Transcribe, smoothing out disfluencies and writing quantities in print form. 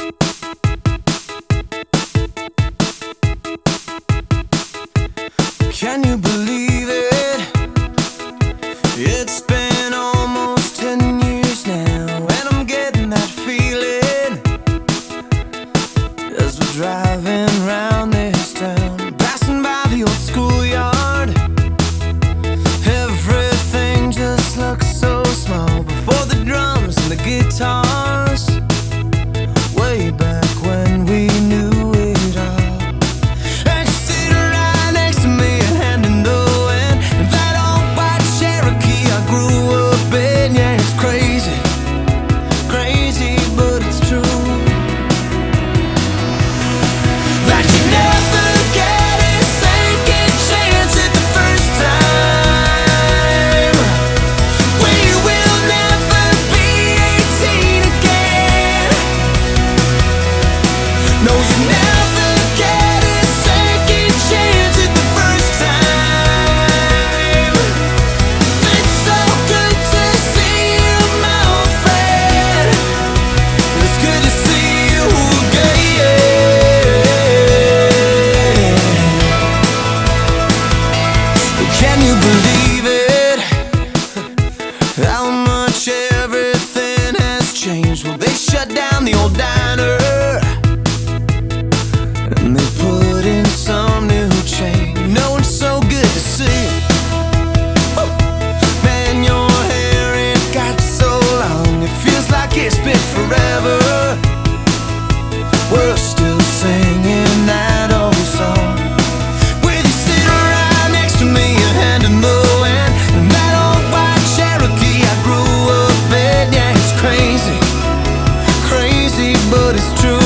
Can you believe it? It's been almost 10 years now, and I'm getting that feeling as we're driving round this town, passing by the old schoolyard. Everything just looks so small before the drums and the guitars. Way back when we knew it all. And she's sitting right next to me, a hand in the wind, and that old white Cherokee I grew up in. Yeah, it's crazy, crazy, but it's true that you never get a second chance at the first time. We will never be 18 again. No, you never get a second chance at the first time. It's so good to see you, my old friend. It's good to see you again. Can you believe it? How much everything has changed. Well, they shut down the old diner and they put in some new chain. You know, it's so good to see it. Woo! Man, your hair, it got so long, it feels like it's been forever. We're still singing that old song, with you sitting right next to me, a hand in the wind, and that old white Cherokee I grew up in. Yeah, it's crazy, crazy, but it's true